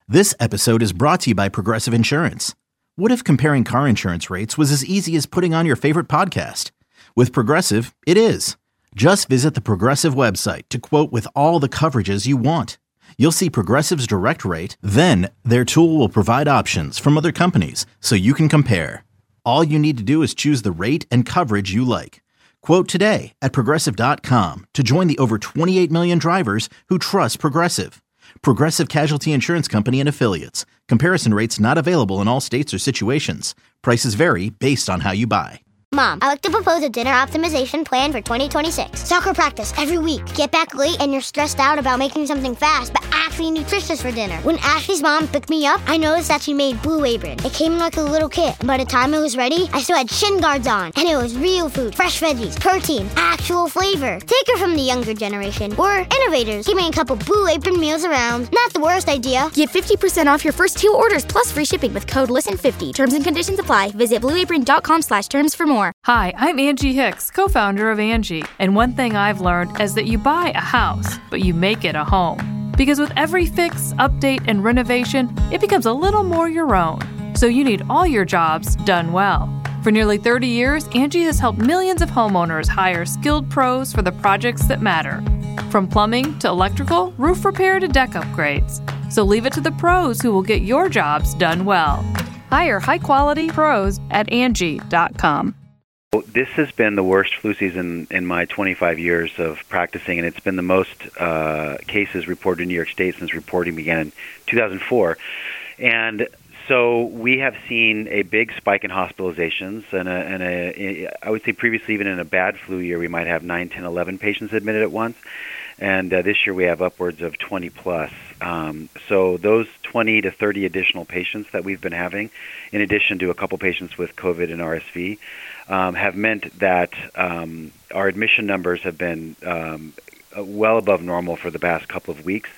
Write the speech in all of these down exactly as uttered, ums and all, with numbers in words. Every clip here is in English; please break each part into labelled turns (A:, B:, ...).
A: This episode is brought to you by Progressive Insurance. What if comparing car insurance rates was as easy as putting on your favorite podcast? With Progressive, it is. Just visit the Progressive website to quote with all the coverages you want. You'll see Progressive's direct rate, then their tool will provide options from other companies so you can compare. All you need to do is choose the rate and coverage you like. Quote today at progressive dot com to join the over twenty-eight million drivers who trust Progressive. Progressive Casualty Insurance Company and Affiliates. Comparison rates not available in all states or situations. Prices vary based on how you buy.
B: Mom, I like to propose a dinner optimization plan for twenty twenty-six. Soccer practice every week. Get back late and you're stressed out about making something fast, but actually nutritious for dinner. When Ashley's mom picked me up, I noticed that she made Blue Apron. It came in like a little kit, and by the time it was ready, I still had shin guards on. And it was real food, fresh veggies, protein, actual flavor. Take her from the younger generation. We're innovators. Give me a couple Blue Apron meals around. Not the worst idea.
C: Get fifty percent off your first two orders plus free shipping with code listen fifty. Terms and conditions apply. Visit blue apron dot com slash terms for more.
D: Hi, I'm Angie Hicks, co-founder of Angie, and one thing I've learned is that you buy a house, but you make it a home. Because with every fix, update, and renovation, it becomes a little more your own. So you need all your jobs done well. For nearly thirty years, Angie has helped millions of homeowners hire skilled pros for the projects that matter. From plumbing to electrical, roof repair to deck upgrades. So leave it to the pros who will get your jobs done well. Hire high-quality pros at Angie dot com.
E: This has been the worst flu season in my twenty-five years of practicing, and it's been the most uh, cases reported in New York State since reporting began in two thousand four. And so we have seen a big spike in hospitalizations, and, a, and a, I would say previously, even in a bad flu year, we might have nine, ten, eleven patients admitted at once. And uh, this year we have upwards of twenty plus. Um, so those twenty to thirty additional patients that we've been having, in addition to a couple patients with COVID and R S V, um, have meant that um, our admission numbers have been um, well above normal for the past couple of weeks.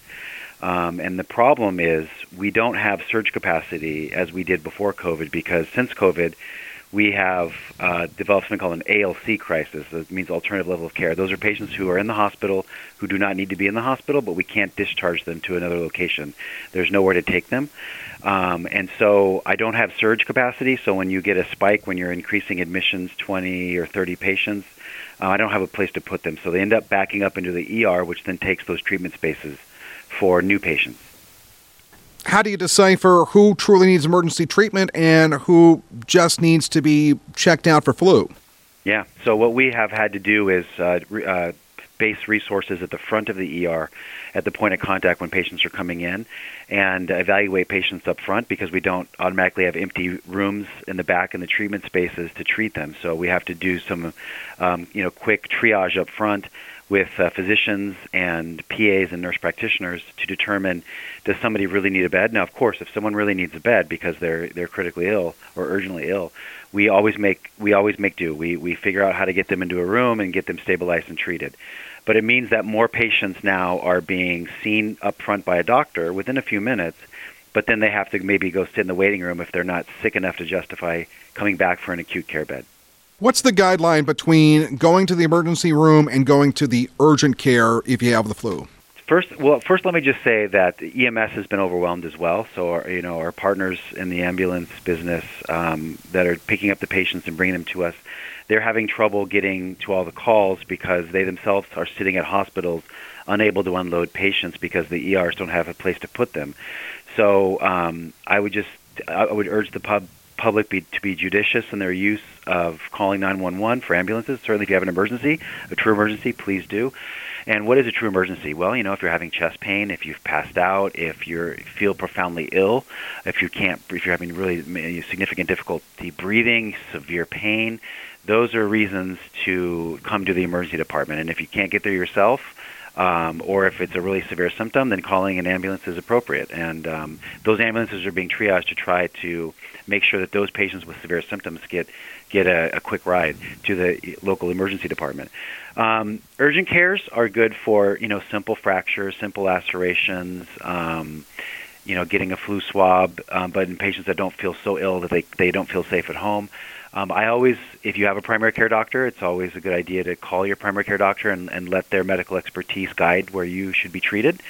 E: Um, and the problem is we don't have surge capacity as we did before COVID, because since COVID, we have uh, developed something called an A L C crisis. That means alternative level of care. Those are patients who are in the hospital who do not need to be in the hospital, but we can't discharge them to another location. There's nowhere to take them. Um, and so I don't have surge capacity, so when you get a spike, when you're increasing admissions twenty or thirty patients, uh, I don't have a place to put them. So they end up backing up into the E R, which then takes those treatment spaces for new patients.
F: How do you decipher who truly needs emergency treatment and who just needs to be checked out for flu?
E: Yeah, so what we have had to do is uh, re- uh, base resources at the front of the E R at the point of contact when patients are coming in, and evaluate patients up front, because we don't automatically have empty rooms in the back in the treatment spaces to treat them. So we have to do some um, you know, quick triage up front with uh, physicians and P As and nurse practitioners to determine, does somebody really need a bed? Now, of course, if someone really needs a bed because they're they're critically ill or urgently ill, we always make we always make do. We we figure out how to get them into a room and get them stabilized and treated. But it means that more patients now are being seen up front by a doctor within a few minutes, but then they have to maybe go sit in the waiting room if they're not sick enough to justify coming back for an acute care bed.
F: What's the guideline between going to the emergency room and going to the urgent care if you have the flu?
E: First, well, first let me just say that E M S has been overwhelmed as well. So, our, you know, our partners in the ambulance business um, that are picking up the patients and bringing them to us, they're having trouble getting to all the calls because they themselves are sitting at hospitals unable to unload patients because the E Rs don't have a place to put them. So, um, I would just, I would urge the pub. public be, to be judicious in their use of calling nine one one for ambulances. Certainly if you have an emergency, a true emergency, please do. And what is a true emergency? Well, you know, if you're having chest pain, if you've passed out, if you feel profoundly ill, if you can't, if you're having really significant difficulty breathing, severe pain, those are reasons to come to the emergency department. And if you can't get there yourself, Um, or if it's a really severe symptom, then calling an ambulance is appropriate. And um, those ambulances are being triaged to try to make sure that those patients with severe symptoms get get a, a quick ride to the local emergency department. Um, urgent cares are good for, you know, simple fractures, simple lacerations, um, you know, getting a flu swab, um, but in patients that don't feel so ill that they, they don't feel safe at home. Um, I always, if you have a primary care doctor, it's always a good idea to call your primary care doctor and, and let their medical expertise guide where you should be treated.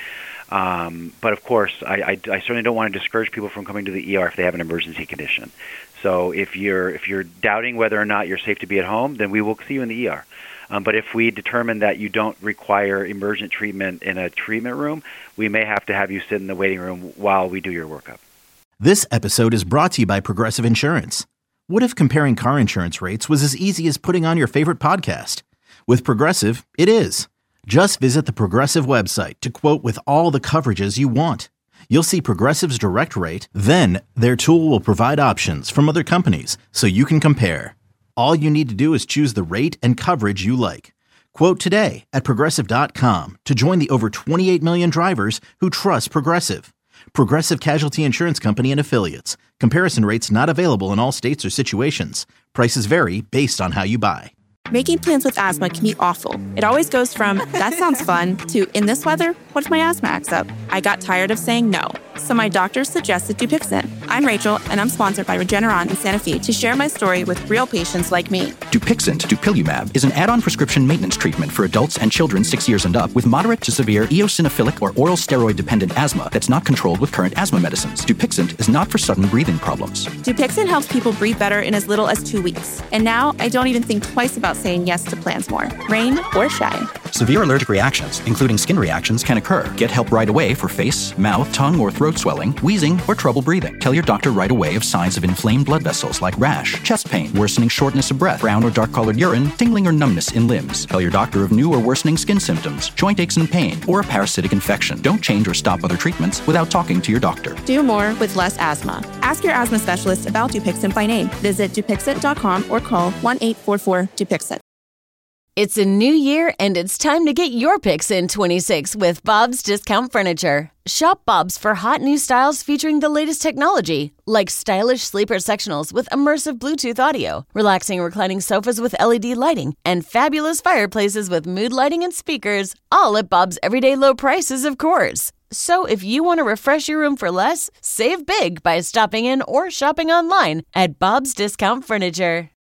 E: Um, but of course, I, I, I certainly don't want to discourage people from coming to the E R if they have an emergency condition. So if you're if you're doubting whether or not you're safe to be at home, then we will see you in the E R. Um, but if we determine that you don't require emergent treatment in a treatment room, we may have to have you sit in the waiting room while we do your workup.
A: This episode is brought to you by Progressive Insurance. What if comparing car insurance rates was as easy as putting on your favorite podcast? With Progressive, it is. Just visit the Progressive website to quote with all the coverages you want. You'll see Progressive's direct rate, then their tool will provide options from other companies so you can compare. All you need to do is choose the rate and coverage you like. Quote today at Progressive dot com to join the over twenty-eight million drivers who trust Progressive. Progressive Casualty Insurance Company and Affiliates. Comparison rates not available in all states or situations. Prices vary based on how you buy.
G: Making plans with asthma can be awful. It always goes from, that sounds fun, to, in this weather, what if my asthma acts up? I got tired of saying no, so my doctor suggested Dupixent. I'm Rachel, and I'm sponsored by Regeneron and Sanofi to share my story with real patients like me.
H: Dupixent, dupilumab, is an add-on prescription maintenance treatment for adults and children six years and up with moderate to severe eosinophilic or oral steroid-dependent asthma that's not controlled with current asthma medicines. Dupixent is not for sudden breathing problems.
G: Dupixent helps people breathe better in as little as two weeks. And now, I don't even think twice about saying yes to plans more, rain or shine.
H: Severe allergic reactions, including skin reactions, can occur. Get help right away for face, mouth, tongue, or throat swelling, wheezing, or trouble breathing. Tell your doctor right away of signs of inflamed blood vessels like rash, chest pain, worsening shortness of breath, brown or dark-colored urine, tingling or numbness in limbs. Tell your doctor of new or worsening skin symptoms, joint aches and pain, or a parasitic infection. Don't change or stop other treatments without talking to your doctor.
G: Do more with less asthma. Ask your asthma specialist about Dupixent by name. Visit Dupixent dot com or call one eight four four Dupixent.
I: It's a new year, and it's time to get your picks in twenty-six with Bob's Discount Furniture. Shop Bob's for hot new styles featuring the latest technology, like stylish sleeper sectionals with immersive Bluetooth audio, relaxing reclining sofas with L E D lighting, and fabulous fireplaces with mood lighting and speakers, all at Bob's everyday low prices, of course. So if you want to refresh your room for less, save big by stopping in or shopping online at Bob's Discount Furniture.